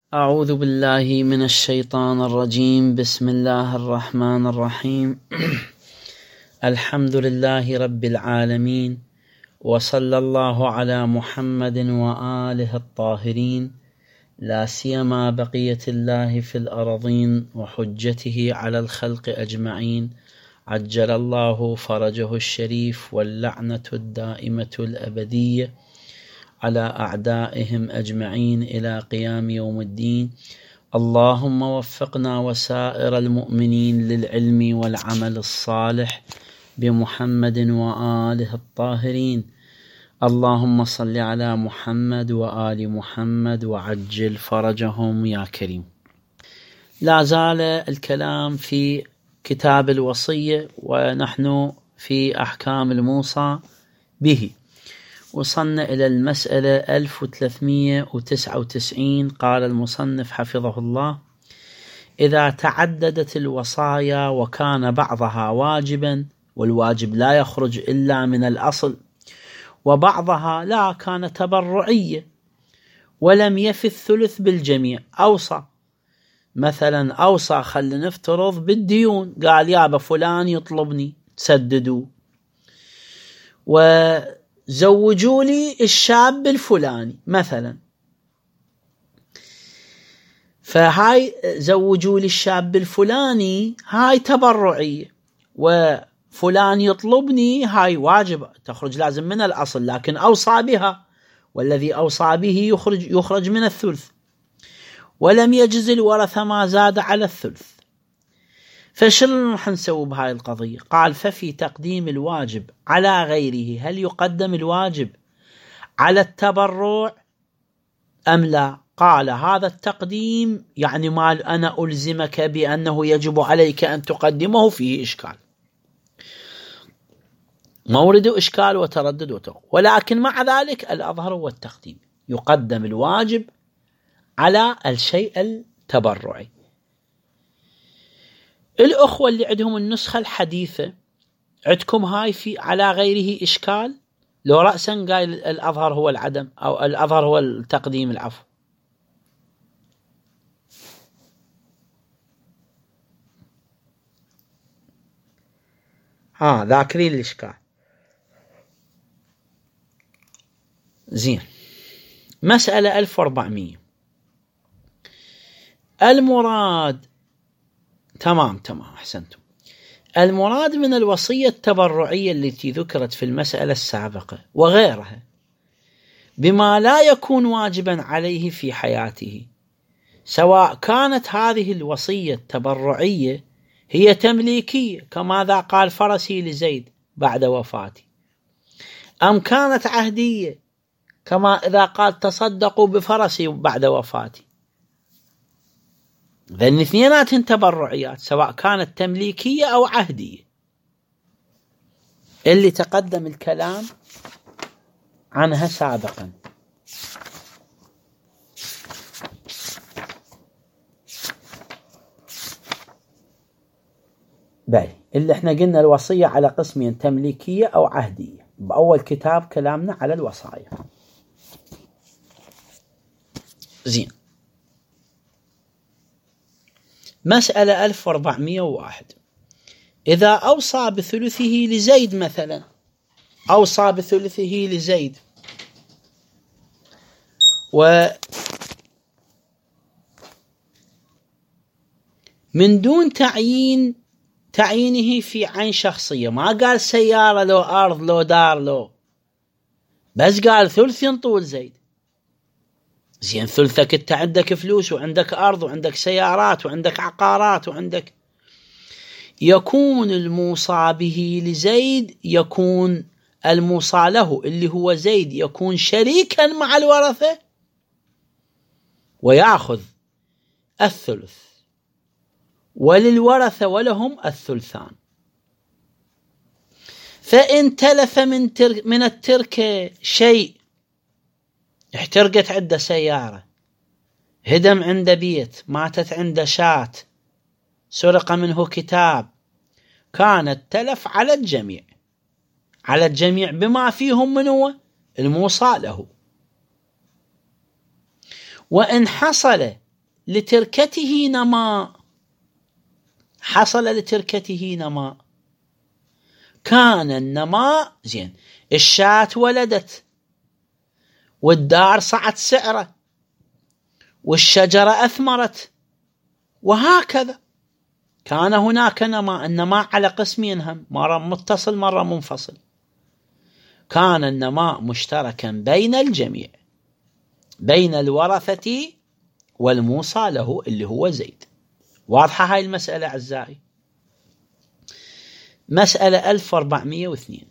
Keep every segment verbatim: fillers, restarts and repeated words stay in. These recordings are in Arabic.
أعوذ بالله من الشيطان الرجيم. بسم الله الرحمن الرحيم. الحمد لله رب العالمين، وصلى الله على محمد وآله الطاهرين، لا سيما بقية الله في الأرضين وحجته على الخلق أجمعين، عجل الله فرجه الشريف، واللعنة الدائمة الأبدية على أعدائهم أجمعين إلى قيام يوم الدين. اللهم وفقنا وسائر المؤمنين للعلم والعمل الصالح بمحمد وآله الطاهرين. اللهم صل على محمد وآل محمد وعجل فرجهم يا كريم. لا زال الكلام في كتاب الوصية، ونحن في أحكام الموصى به. وصلنا إلى المسألة ألف وثلاثمئة وتسعة وتسعين. قال المصنف حفظه الله: إذا تعددت الوصايا وكان بعضها واجبا، والواجب لا يخرج إلا من الأصل، وبعضها لا كان تبرعية ولم يفي الثلث بالجميع، أوصى مثلا أوصى خلينا نفترض بالديون، قال يابا فلان يطلبني تسددوا، وزوجوا لي الشاب الفلاني مثلا، فهاي زوجوا لي الشاب الفلاني هاي تبرعية، وفلان يطلبني هاي واجب تخرج لازم من الأصل، لكن أوصى بها، والذي أوصى به يخرج, يخرج من الثلث، ولم يجز الورثة ما زاد على الثلث. فشلون راح نسوي بهاي القضية؟ قال: ففي تقديم الواجب على غيره، هل يقدم الواجب على التبرع أم لا؟ قال: هذا التقديم يعني ما أنا ألزمك بأنه يجب عليك أن تقدمه فيه إشكال، مورد إشكال وتردد وتوقف، ولكن مع ذلك الأظهر هو التقديم، يقدم الواجب على الشيء التبرعي. الأخوة اللي عندهم النسخة الحديثة، عندكم هاي في على غيره إشكال؟ لو رأسا قال الأظهر هو العدم، أو الأظهر هو التقديم، العفو. ها ذاكرين الإشكال. زين. مسألة ألف وأربعمئة. المراد تمام تمام أحسنتم. المراد من الوصية التبرعية التي ذكرت في المسألة السابقة وغيرها بما لا يكون واجبا عليه في حياته، سواء كانت هذه الوصية التبرعية هي تمليكية كماذا قال فرسي لزيد بعد وفاتي، أم كانت عهدية كما إذا قال تصدقوا بفرسي بعد وفاتي. ذن اثنينات تبرعيات سواء كانت تمليكية أو عهدية، اللي تقدم الكلام عنها سابقا. بل اللي احنا قلنا الوصية على قسمين، تمليكية أو عهدية، بأول كتاب كلامنا على الوصايا. زين. مسألة ألف وأربعمئة وواحد. إذا أوصى بثلثه لزيد مثلا، أوصى بثلثه لزيد ومن دون تعيين تعيينه في عين شخصية، ما قال سيارة لو أرض لو دار لو، بس قال ثلث ينطول زيد. زين، ثلثك انت عندك فلوس وعندك أرض وعندك سيارات وعندك عقارات وعندك، يكون الموصى به لزيد، يكون الموصى له اللي هو زيد يكون شريكا مع الورثة ويأخذ الثلث، وللورثة ولهم الثلثان. فإن تلف من, تر من التركة شيء، احترقت عنده سيارة، هدم عنده بيت، ماتت عنده شاة، سرق منه كتاب، كان التلف على الجميع، على الجميع بما فيهم من هو الموصى له. وإن حصل لتركته نماء حصل لتركته نماء كان النماء زين، الشاة ولدت والدار صعد سعره والشجرة أثمرت وهكذا، كان هناك نماء. النماء على قسمين هم، مرة متصل مرة منفصل. كان النماء مشتركا بين الجميع، بين الورثة والموصى له اللي هو زيد. واضحة هاي المسألة أعزائي؟ مسألة ألف وأربعمئة واثنين.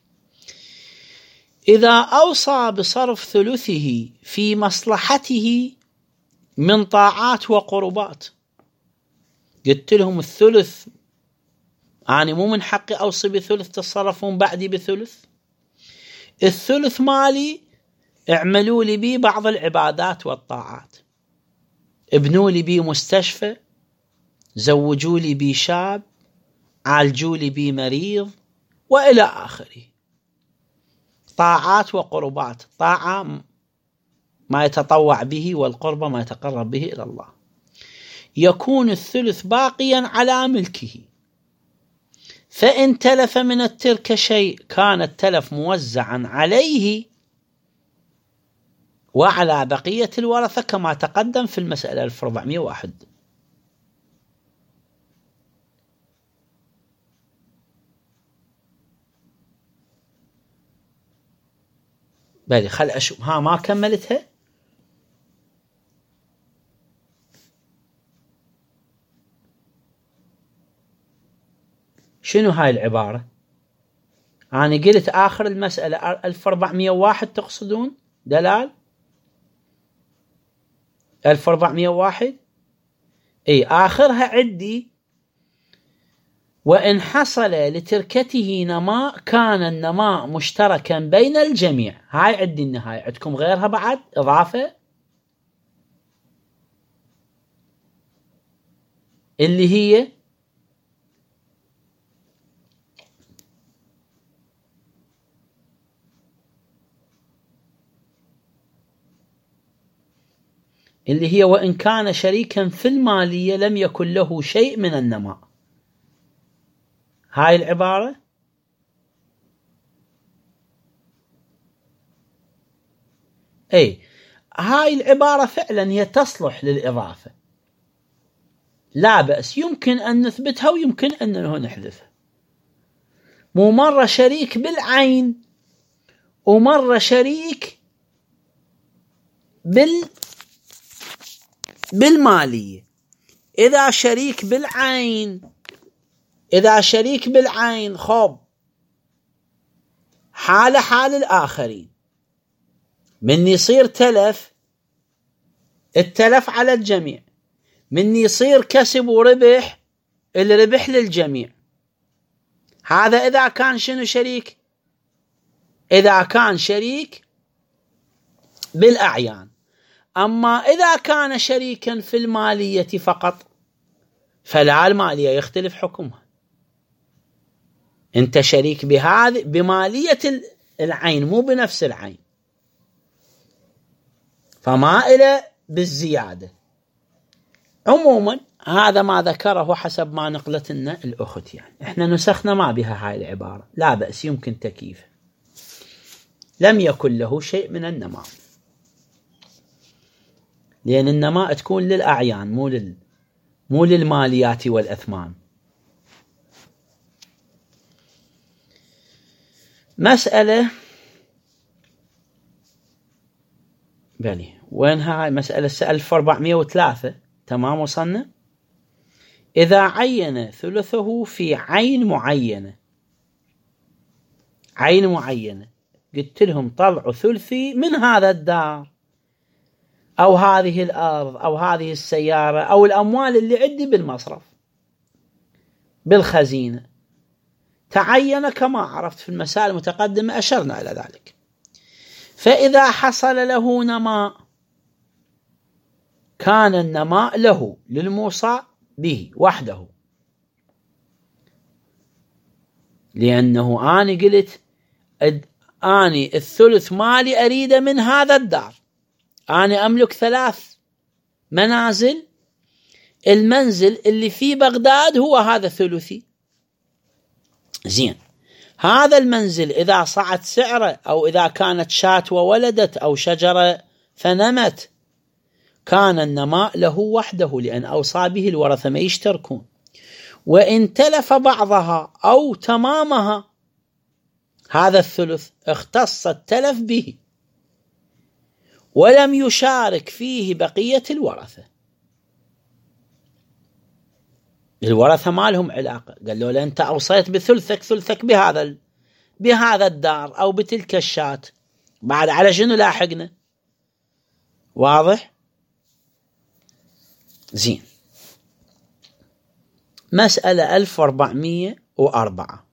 إذا أوصى بصرف ثلثه في مصلحته من طاعات وقربات، قلت لهم الثلث أنا مو من حقي أوصي بثلث تصرفون بعدي بثلث، الثلث مالي اعملوا لي بي بعض العبادات والطاعات، ابنوا لي بي مستشفى، زوجوا لي بي شاب، عالجوا لي بي مريض، وإلى آخره. طاعات وقربات، طاعة ما يتطوع به والقربة ما يتقرب به إلى الله. يكون الثلث باقيا على ملكه، فإن تلف من التركة شيء كان التلف موزعا عليه وعلى بقية الورثة كما تقدم في المسألة ألف وأربعمئة وواحد. بالي خل أشوف، ها ما كملتها. شنو هاي العبارة؟ أنا قلت آخر المسألة ألف وأربعمئة وواحد تقصدون دلال؟ ألف وأربعمئة وواحد اي آخرها عندي وإن حصل لتركته نماء كان النماء مشتركا بين الجميع. هاي عندي النهاية، عندكم غيرها بعد إضافة اللي هي اللي هي وإن كان شريكا في المالية لم يكن له شيء من النماء. هاي العبارة اي هاي العبارة فعلا هي تصلح للإضافة، لا بأس، يمكن أن نثبتها ويمكن أن نحذفها. مو مرة شريك بالعين ومرة شريك بال بالمالية. إذا شريك بالعين إذا شريك بالعين خب حال حال الآخرين، من يصير تلف التلف على الجميع، من يصير كسب وربح الربح للجميع. هذا إذا كان شنو شريك؟ إذا كان شريك بالأعيان. أما إذا كان شريكا في المالية فقط فلا، المالية يختلف حكمها. أنت شريك بهذه بمالية العين مو بنفس العين، فما إلى بالزيادة. عموما هذا ما ذكره حسب ما نقلت لنا الأخت، يعني إحنا نسخنا ما بها هاي العبارة، لا بأس يمكن تكييفه. لم يكن له شيء من النماء، لأن النماء تكون للأعيان مو لل مو للماليات والأثمان. مسألة بلي وين هاي مسألة ألف وأربعمئة وثلاثة. تمام وصلنا. إذا عين ثلثه في عين معينة عين معينة قلت لهم طلعوا ثلثي من هذا الدار أو هذه الأرض أو هذه السيارة أو الأموال اللي عندي بالمصرف بالخزينة، تعين كما عرفت في المسائل المتقدمة أشرنا إلى ذلك. فإذا حصل له نماء كان النماء له للموصى به وحده، لأنه أنا قلت أني الثلث مالي أريد من هذا الدار، أنا أملك ثلاث منازل، المنزل اللي في بغداد هو هذا ثلثي. زين، هذا المنزل إذا صعد سعره، أو إذا كانت شاة وولدت أو شجرة فنمت، كان النماء له وحده، لأن أوصى به الورثة ما يشتركون. وإن تلف بعضها أو تمامها، هذا الثلث اختص التلف به ولم يشارك فيه بقية الورثة. الورثة ما لهم علاقة، قال له لأنت أوصيت بثلثك، ثلثك بهذا بهذا الدار أو بتلك الشاة، بعد على شنو لاحقنا؟ واضح؟ زين. مسألة ألف وأربعمية وأربعة.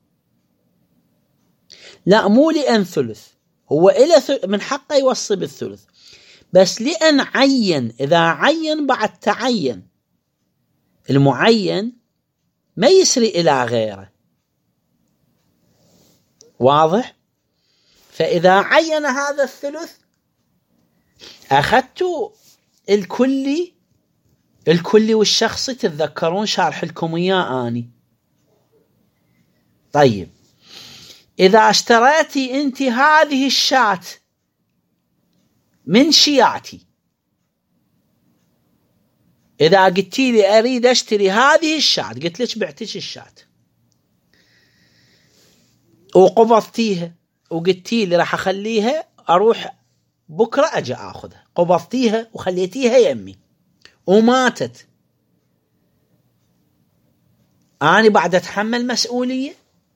لا، مو لأن ثلث، هو إلى من حقه يوصي بالثلث، بس لأن عين، إذا عين بعد تعين، المعين ما يسري إلى غيره. واضح؟ فإذا عين هذا الثلث أخذت الكلي الكلي والشخصي، تتذكرون شارح لكم إياه آني. طيب، إذا اشتريتي أنت هذه الشاة من شيعتي، إذا قلتي لي أريد أشتري هذه الشاة، قلت لك بعتش الشاة وقبضتيها، وقلتي لي راح أخليها أروح بكرة أجي أخذها، قبضتيها وخليتيها يمي وماتت، أنا بعد أتحمل مسؤولية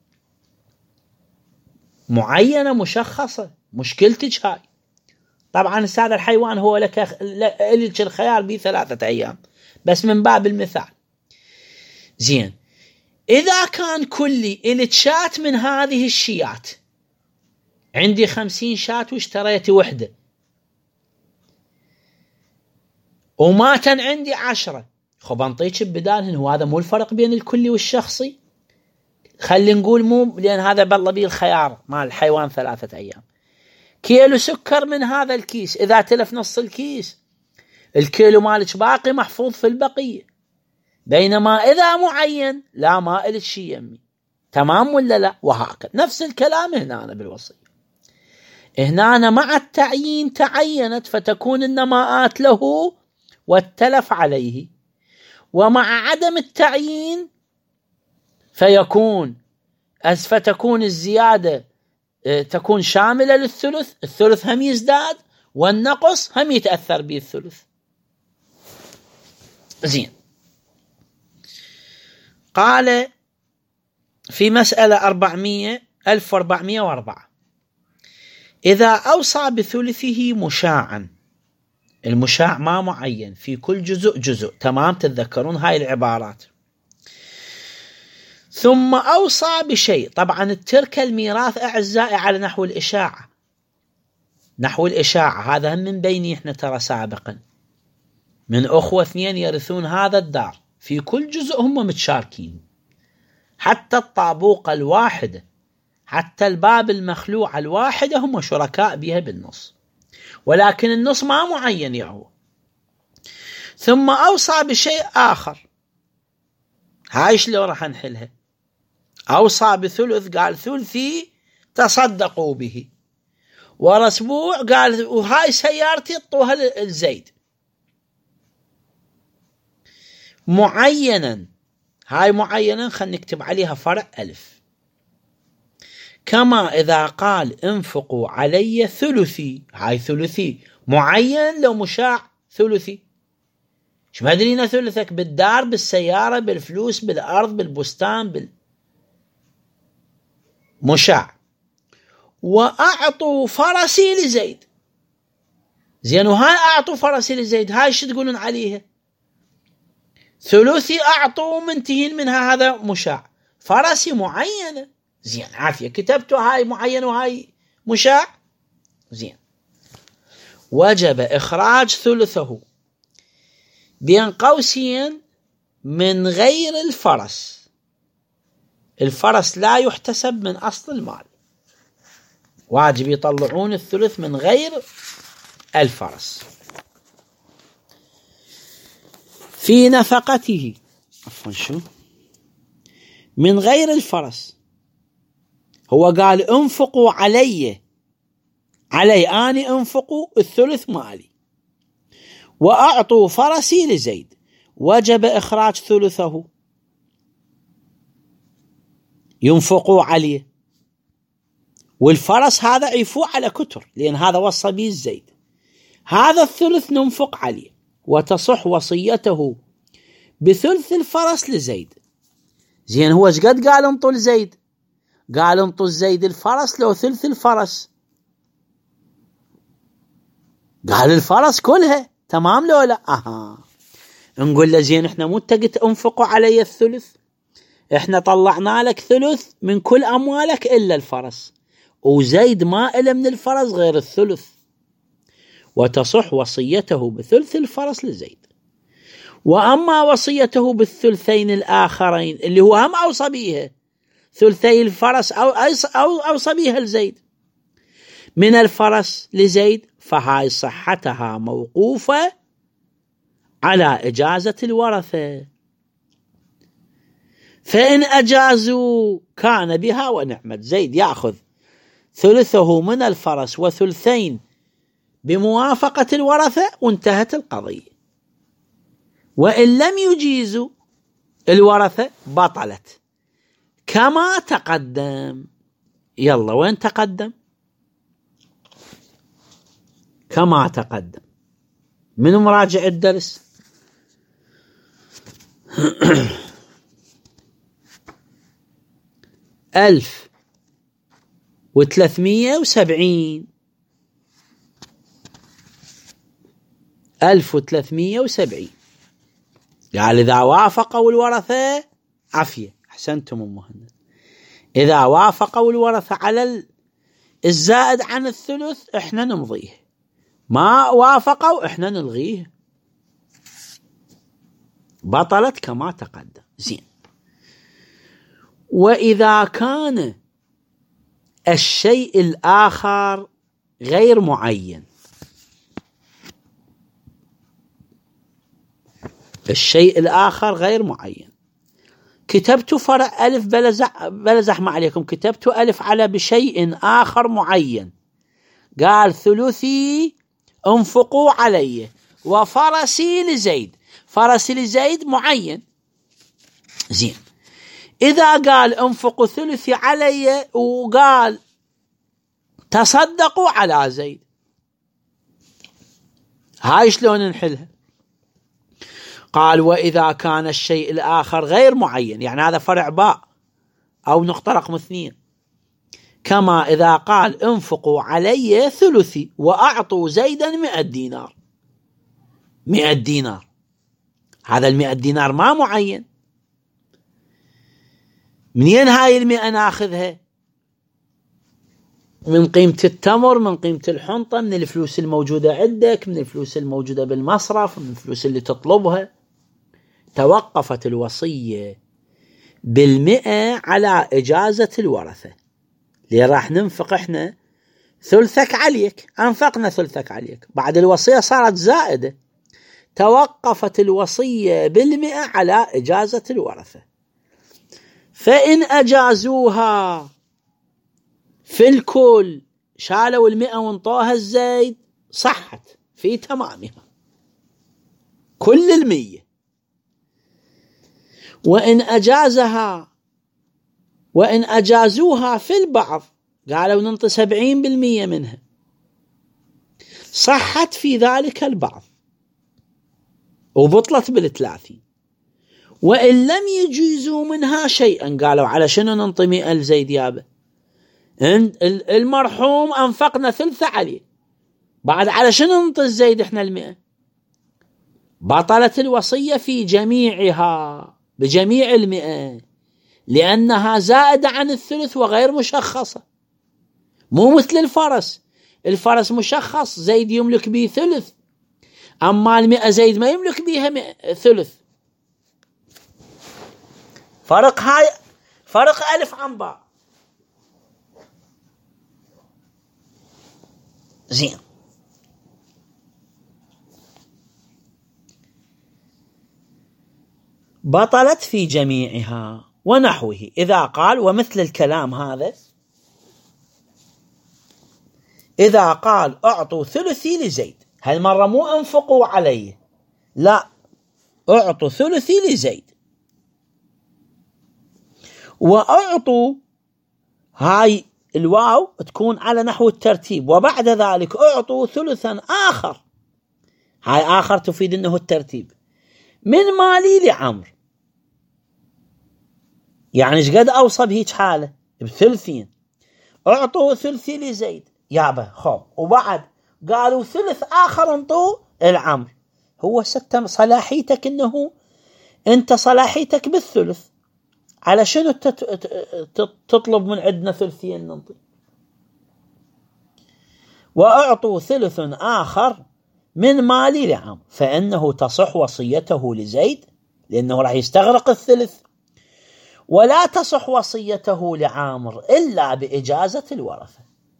معينة مشخصة، مشكلتك هاي. طبعا هذا الحيوان هو لك لك الخيار بثلاثة أيام، بس من باب المثال. زين، إذا كان كلي إلك شات من هذه الشيات، عندي خمسين شات واشتريت وحدة، وماتن عندي عشرة، خب انطيك بدالهن، وهذا مو الفرق بين الكلي والشخصي. خلي نقول مو، لأن هذا بالله بيه الخيار مال الحيوان ثلاثة أيام. كيلو سكر من هذا الكيس، إذا تلف نص الكيس، الكيلو مالك باقي محفوظ في البقية، بينما إذا معين لا، ما إلك شيء يمي. تمام ولا لا؟ وهكذا نفس الكلام هنا أنا بالوصية. هنا أنا مع التعيين تعينت، فتكون النماءات له والتلف عليه، ومع عدم التعيين فيكون فتكون الزيادة تكون شاملة للثلث، الثلث هم يزداد، والنقص هم يتأثر به الثلث. زين. قال في مسألة أربعمية ألف وأربعمية وأربعة: إذا أوصى بثلثه مشاعا، المشاع ما معين، في كل جزء جزء، تمام؟ تتذكرون هاي العبارات. ثم أوصى بشيء، طبعا التركة الميراث أعزائي على نحو الإشاعة، نحو الإشاعة هذا هم من بيني إحنا ترى سابقا، من أخوة اثنين يرثون هذا الدار، في كل جزء هم متشاركين، حتى الطابوقة الواحدة، حتى الباب المخلوع الواحدة هم شركاء بها بالنص، ولكن النص ما معين يعو. ثم أوصى بشيء آخر، هاي شلون راح نحلها؟ أوصى بثلث، قال ثلثي تصدقوا به، ورا أسبوع قال وهاي سيارتي اطوها الزيد. معينا، هاي معينا خلينا نكتب عليها فرع ألف. كما إذا قال انفقوا علي ثلثي، هاي ثلثي معين، لو مشاع ثلثي، شو ما أدرينا ثلثك بالدار، بالسيارة، بالفلوس، بالأرض، بالبستان، بال مشاع. وأعطوا فرسي لزيد. زين، وهاي أعطوا فرسي لزيد، هاي شو تقولون عليها؟ ثلثي أعطوا منتهين منها، هذا مشاع. فرسي معينة، زين عافية، كتبتوا هاي معينة وهاي مشاع. زين، وجب إخراج ثلثه بين قوسين من غير الفرس. الفرس لا يحتسب من أصل المال، واجب يطلعون الثلث من غير الفرس. في نفقته، عفوا شو من غير الفرس. هو قال انفقوا علي، علي أني انفقوا الثلث مالي، وأعطوا فرسي لزيد، وجب إخراج ثلثه، ينفقوا عليه، والفرس هذا عيفوه على كتر، لأن هذا وصى به زيد. هذا الثلث ننفق عليه، وتصح وصيته بثلث الفرس لزيد. زين، هو ايش قد قال انطوا لزيد؟ قال انطوا زيد الفرس لو ثلث الفرس، قال الفرس كلها، تمام لو لا؟ اها، نقول له زين احنا مو تقت انفقوا علي الثلث، احنا طلعنا لك ثلث من كل اموالك الا الفرس، وزيد ما إله من الفرس غير الثلث، وتصح وصيته بثلث الفرس لزيد. وأما وصيته بالثلثين الآخرين اللي هو هم أوصى بيها، ثلثي الفرس أو أو أوصى بيها لزيد من الفرس لزيد، فهاي صحتها موقوفة على إجازة الورثة، فإن أجازوا كان بها ونعمت. زيد يأخذ ثلثه من الفرس وثلثين بموافقة الورثة وانتهت القضية. وإن لم يجيزوا الورثة بطلت كما تقدم. يلا وين تقدم؟ كما تقدم. من مراجع الدرس؟ ألف وثلاثمية وسبعين، ألف وثلاثمية وسبعين. قال إذا وافقوا الورثة عفية، أحسنتم أم مهند، إذا وافقوا الورثة على الزائد عن الثلث إحنا نمضيه، ما وافقوا إحنا نلغيه، بطلت كما تقدم. زين، وإذا كان الشيء الآخر غير معين، الشيء الآخر غير معين، كتبت فرع ألف بلزح بلزح ما عليكم، كتبت ألف على بشيء آخر معين، قال ثلثي انفقوا علي وفرسي لزيد، فرسي لزيد معين. زين، إذا قال انفقوا ثلثي علي وقال تصدقوا على زيد، هاي شلون نحلها؟ قال وإذا كان الشيء الآخر غير معين، يعني هذا فرع باء أو نقطة رقم اثنين، كما إذا قال انفقوا علي ثلثي وأعطوا زيدا مئة دينار، مئة دينار، هذا المئة دينار ما معين، منين هاي المئة ناخذها؟ من قيمة التمر، من قيمة الحنطة، من الفلوس الموجودة عندك، من الفلوس الموجودة بالمصرف، من الفلوس اللي تطلبها. توقفت الوصية بالمئة على إجازة الورثة، اللي راح ننفق إحنا ثلثك عليك، أنفقنا ثلثك عليك، بعد الوصية صارت زائدة، توقفت الوصية بالمئة على إجازة الورثة. فإن أجازوها في الكل، شالوا المئة وانطوها الزيد، صحت في تمامها كل المية. وإن أجازها وإن أجازوها في البعض، قالوا ننطي سبعين بالمية منها، صحت في ذلك البعض وبطلت بالثلاثين. وإن لم يجيزوا منها شيئا، قالوا على شنو ننطي مئة لزيد يابا؟ المرحوم أنفقنا ثلثة عليه، بعد على شنو ننطي الزيد إحنا المئة؟ بطلت الوصية في جميعها، بجميع المئة، لأنها زائدة عن الثلث وغير مشخصة، مو مثل الفرس. الفرس مشخص، زيد يملك به ثلث، أما المئة زيد ما يملك بها ثلث. فرق هاي فرق ألف عن باء. زين، بطلت في جميعها ونحوه. إذا قال ومثل الكلام هذا، إذا قال أعطوا ثلثي لزيد، هالمرة مو أنفقوا عليه، لا، أعطوا ثلثي لزيد، وأعطوا، هاي الواو تكون على نحو الترتيب، وبعد ذلك أعطوا ثلثا آخر، هاي آخر تفيد أنه الترتيب، من مالي لعمر. يعني ايش قد أوصى بهيج حالة؟ بثلثين. أعطوا ثلثي لزيد، يابا خب، وبعد قالوا ثلث آخر انطوه العمر. هو ستم صلاحيتك، أنه أنت صلاحيتك بالثلث، على شنو تطلب من عندنا ثلثين ننطي؟ وأعطوا ثلث آخر من مالي لعمر، فإنه تصح وصيته لزيد لأنه راح يستغرق الثلث، ولا تصح وصيته لعامر إلا بإجازة الورثة.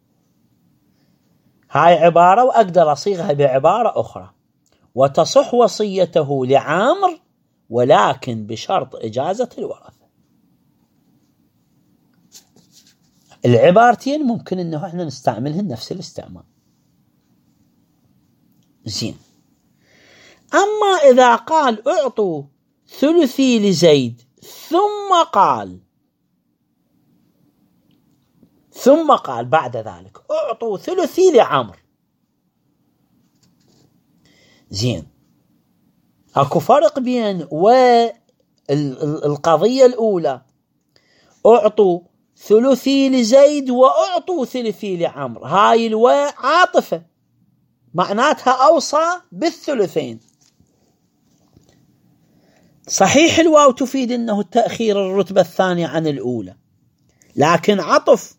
هاي عبارة، وأقدر أصيغها بعبارة أخرى: وتصح وصيته لعامر ولكن بشرط إجازة الورثة. العبارتين ممكن أنه احنا نستعملهن نفس الاستعمال. زين. أما إذا قال أعطوا ثلثي لزيد ثم قال ثم قال بعد ذلك أعطوا ثلثي لعمر، زين، أكو فرق بين والقضية الأولى أعطوا ثلثي لزيد وأعطوا ثلثي لعمر، هاي الواء عاطفة معناتها أوصى بالثلثين. صحيح الواو تفيد أنه التأخير الرتبة الثانية عن الأولى، لكن عطف.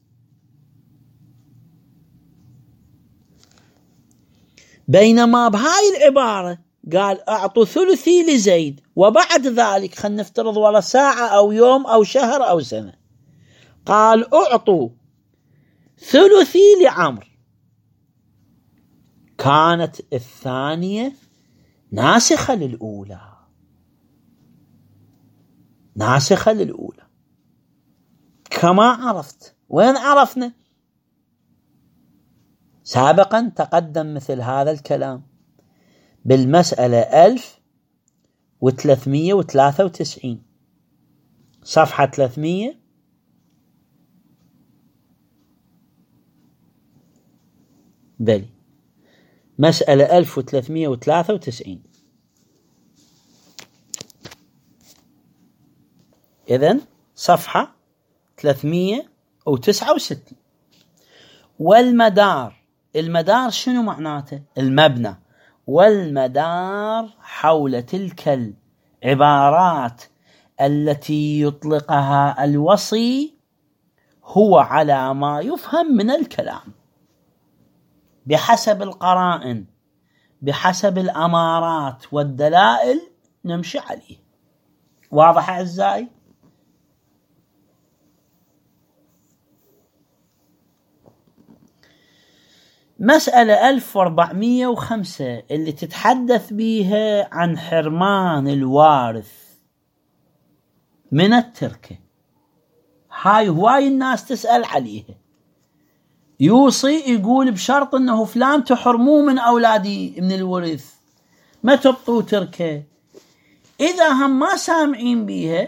بينما بهاي العبارة قال أعطوا ثلثي لزيد، وبعد ذلك خلينا نفترض ولا ساعة أو يوم أو شهر أو سنة، قال أعطوا ثلثي لعمر، كانت الثانية ناسخة للأولى، ناسخة للأولى. كما عرفت، وين عرفنا؟ سابقا تقدم مثل هذا الكلام بالمسألة ألف وثلاثمية وثلاثة وتسعين، صفحة ثلاثمية بلي مسألة ألف وثلاثمية وثلاثة وتسعين. إذن صفحة ثلاثمية وتسعة وستين. والمدار، المدار شنو معناته؟ المبنى. والمدار حول تلك العبارات التي يطلقها الوصي هو على ما يفهم من الكلام بحسب القرائن، بحسب الأمارات والدلائل نمشي عليه. واضح أعزائي؟ مسألة ألف وأربعمية وخمسة اللي تتحدث بيها عن حرمان الوارث من التركة، هاي هواي الناس تسأل عليها. يوصي يقول بشرط انه فلان تحرموه من اولادي من الورث، ما تبطوا تركه. اذا هم ما سامعين بيها،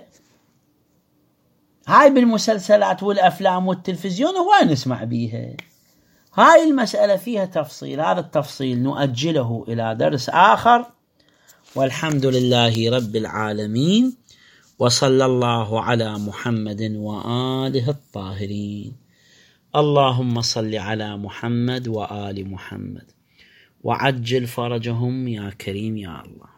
هاي بالمسلسلات والافلام والتلفزيون هواي نسمع بيها. هاي المسألة فيها تفصيل، هذا التفصيل نؤجله إلى درس آخر، والحمد لله رب العالمين، وصلى الله على محمد وآله الطاهرين. اللهم صل على محمد وآل محمد وعجل فرجهم يا كريم يا الله.